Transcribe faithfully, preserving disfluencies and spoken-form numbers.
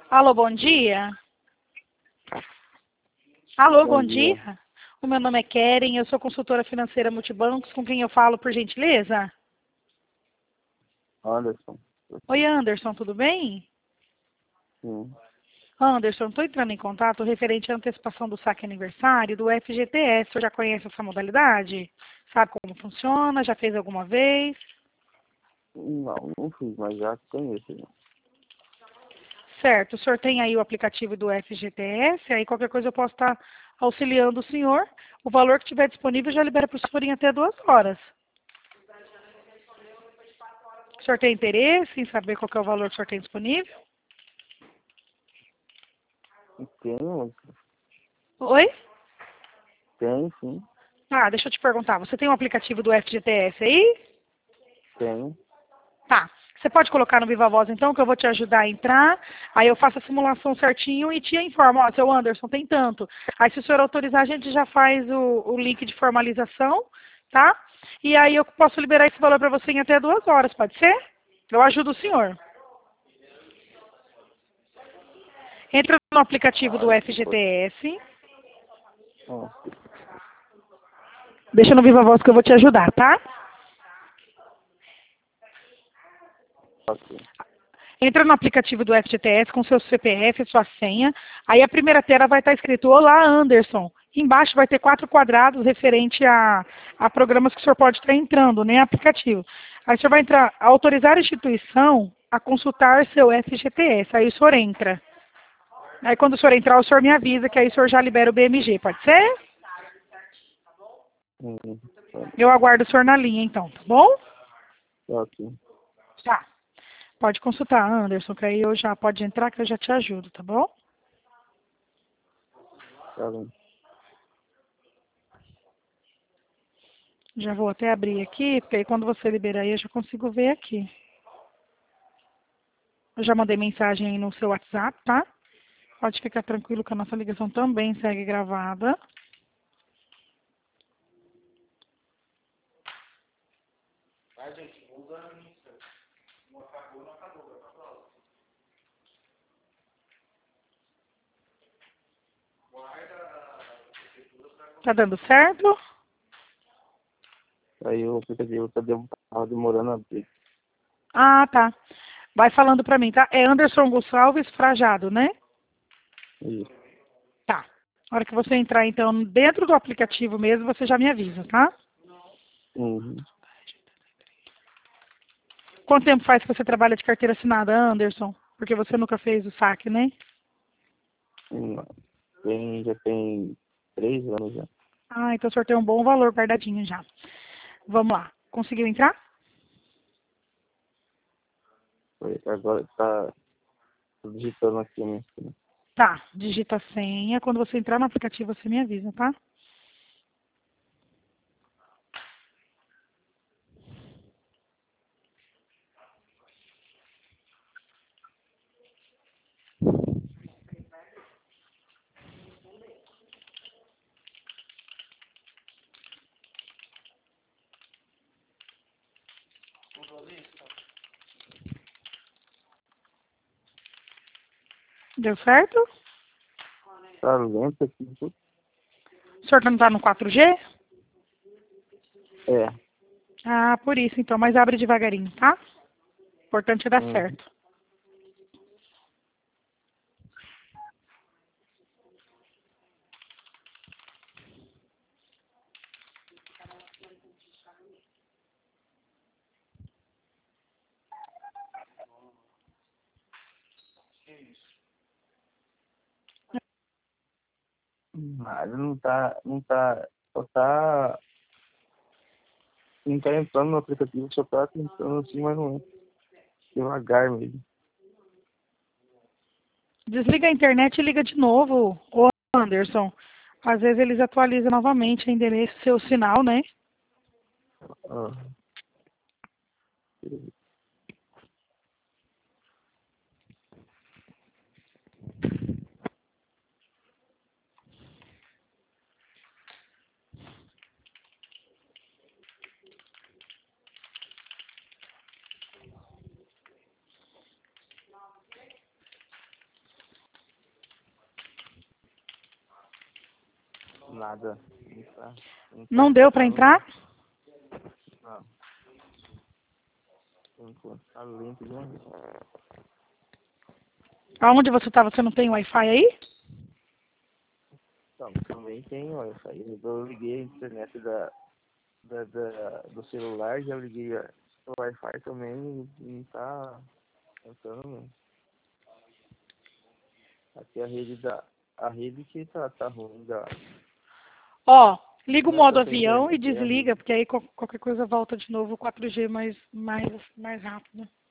Alô, bom dia. Alô, Bom bom dia, dia. O meu nome é Keren, eu sou consultora financeira Multibancos, com quem eu falo, por gentileza? Anderson. Oi, Anderson, tudo bem? Sim. Anderson, estou entrando em contato referente à antecipação do saque aniversário do F G T S. Você já conhece essa modalidade? Sabe como funciona? Já fez alguma vez? Não, não fiz, mas já conheço. Já. Certo, o senhor tem aí o aplicativo do F G T S, aí qualquer coisa eu posso estar auxiliando o senhor. O valor que tiver disponível já libera para o senhor em até duas horas. O senhor tem interesse em saber qual que é o valor que o senhor tem disponível? Tenho, Oi? tem sim, Ah, deixa eu te perguntar, você tem um aplicativo do F G T S aí? tenho. Tá. Você pode colocar no Viva Voz então, que eu vou te ajudar a entrar. Aí eu faço a simulação certinho e te informo, ó, seu Anderson, tem tanto. Aí se o senhor autorizar, a gente já faz o, o link de formalização, tá? E aí eu posso liberar esse valor para você em até duas horas, pode ser? Eu ajudo o senhor. Entra no aplicativo do Ah, F G T S. ah, Deixa no Viva Voz que eu vou te ajudar, tá? ok. Entra no aplicativo do F G T S com seu C P F, sua senha. Aí a primeira tela vai estar escrito Olá, Anderson. Embaixo vai ter quatro quadrados referente a, a programas que o senhor pode estar entrando, né? Aplicativo. Aí o senhor vai entrar, autorizar a instituição a consultar seu F G T S. Aí o senhor entra. Aí quando o senhor entrar, o senhor me avisa que aí o senhor já libera o B M G, pode ser? Uhum, Eu aguardo o senhor na linha então, tá bom? ok. Tá. Pode consultar, Anderson, que aí eu já pode entrar que eu já te ajudo, tá bom? Tá bem. Já vou até abrir aqui, porque aí quando você liberar aí eu já consigo ver aqui. Eu já mandei mensagem aí no seu WhatsApp, tá? Pode ficar tranquilo que a nossa ligação também segue gravada. Tá dando certo? Aí o aplicativo tá dem- tava demorando a abrir. Ah, tá. Vai falando pra mim, tá? É Anderson Gonçalves Frajado, né? Isso. Tá. Na hora que você entrar, então, dentro do aplicativo mesmo, você já me avisa, tá? Uhum. Quanto tempo faz que você trabalha de carteira assinada, Anderson? Porque você nunca fez o saque, né? Não. Tem, já tem três anos já. Ah, então o senhor tem um bom valor guardadinho já. Vamos lá. Conseguiu entrar? Foi- Agora tá tô digitando aqui, né? Tá. Digita a senha. Quando você entrar no aplicativo, você me avisa, tá? Deu certo? Tá lento aqui. Tudo. O senhor não tá no quatro G? É. Ah, por isso então. Mas abre devagarinho, tá? O importante é dar Uhum. certo. Mas não tá, não tá, só tá, não tá entrando no aplicativo, só tá tentando assim, mas não é. Devagar mesmo. Desliga a internet e liga de novo, ô Anderson. Às vezes eles atualizam novamente o endereço, seu sinal, né? Ah, nada. Não, tá, não, tá Não deu para funcionando, entrar? não. Por enquanto tá lento demais. Aonde você está? Você não tem Wi-Fi aí? Então, também tem Wi-Fi. Eu liguei a internet da, da, da- do celular, já liguei a- o Wi-Fi também e não tá funcionando não. Aqui a rede da. A rede que tá, tá ruim da. Ó, liga o Não é modo tanto a avião e internet, é a desliga, rede. porque aí qual- qualquer coisa volta de novo o quatro G mais, mais, mais rápido.